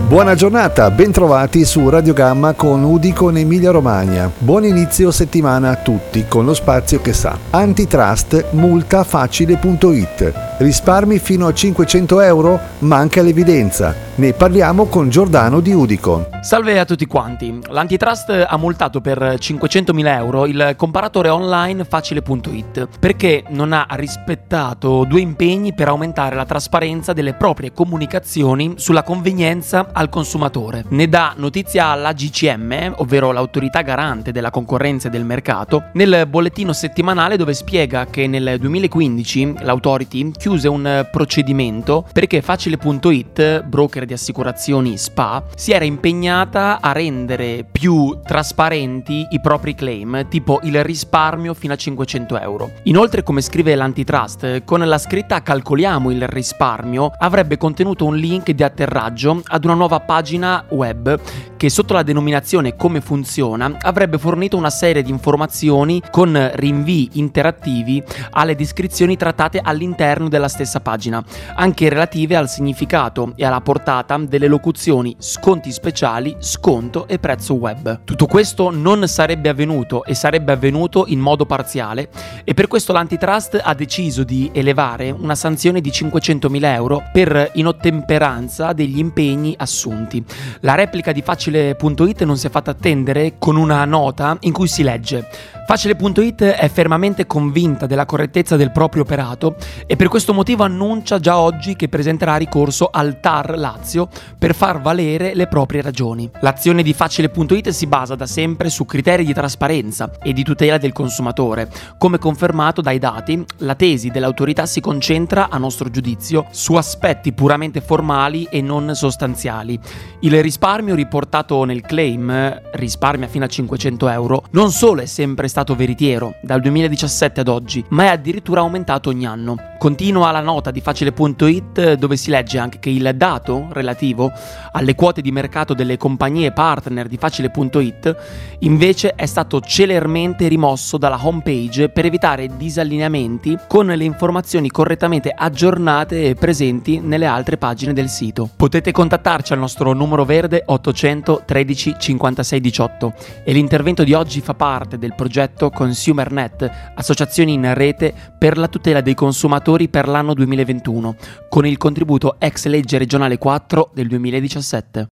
Buona giornata, bentrovati su Radio Gamma con Udicon Emilia Romagna. Buon inizio settimana a tutti con lo spazio che sa. Antitrust, multa facile.it. Risparmi fino a 500 euro? Manca l'evidenza. Ne parliamo con Giordano di Udicon. Salve a tutti quanti. L'Antitrust ha multato per 500.000 euro il comparatore online facile.it perché non ha rispettato due impegni per aumentare la trasparenza delle proprie comunicazioni sulla convenienza al consumatore. Ne dà notizia la GCM, ovvero l'autorità garante della concorrenza e del mercato, nel bollettino settimanale dove spiega che nel 2015 l'autority chiuse un procedimento perché facile.it, broker di assicurazioni SPA, si era impegnata a rendere più trasparenti i propri claim, tipo il risparmio fino a 500 euro. Inoltre, come scrive l'Antitrust, con la scritta "calcoliamo il risparmio" avrebbe contenuto un link di atterraggio ad una nuova pagina web che sotto la denominazione "come funziona" avrebbe fornito una serie di informazioni con rinvii interattivi alle descrizioni trattate all'interno della stessa pagina, anche relative al significato e alla portata delle locuzioni sconti speciali, sconto e prezzo web. Tutto questo non sarebbe avvenuto e sarebbe avvenuto in modo parziale, e per questo l'Antitrust ha deciso di elevare una sanzione di 500.000 euro per inottemperanza degli impegni assunti. La replica di Facile.it non si è fatta attendere con una nota in cui si legge: Facile.it è fermamente convinta della correttezza del proprio operato e per questo motivo annuncia già oggi che presenterà ricorso al TAR Lazio per far valere le proprie ragioni. L'azione di Facile.it si basa da sempre su criteri di trasparenza e di tutela del consumatore. Come confermato dai dati, la tesi dell'autorità si concentra, a nostro giudizio, su aspetti puramente formali e non sostanziali. Il risparmio riportato nel claim, risparmia fino a 500 euro, non solo è sempre stato veritiero dal 2017 ad oggi, ma è addirittura aumentato ogni anno. Continua la nota di Facile.it dove si legge anche che il dato relativo alle quote di mercato delle compagnie partner di Facile.it invece è stato celermente rimosso dalla homepage per evitare disallineamenti con le informazioni correttamente aggiornate e presenti nelle altre pagine del sito. Potete contattarci al nostro numero verde 800 13 56 18 e l'intervento di oggi fa parte del progetto ConsumerNet, associazioni in rete per la tutela dei consumatori per l'anno 2021, con il contributo ex legge regionale 4 del 2017.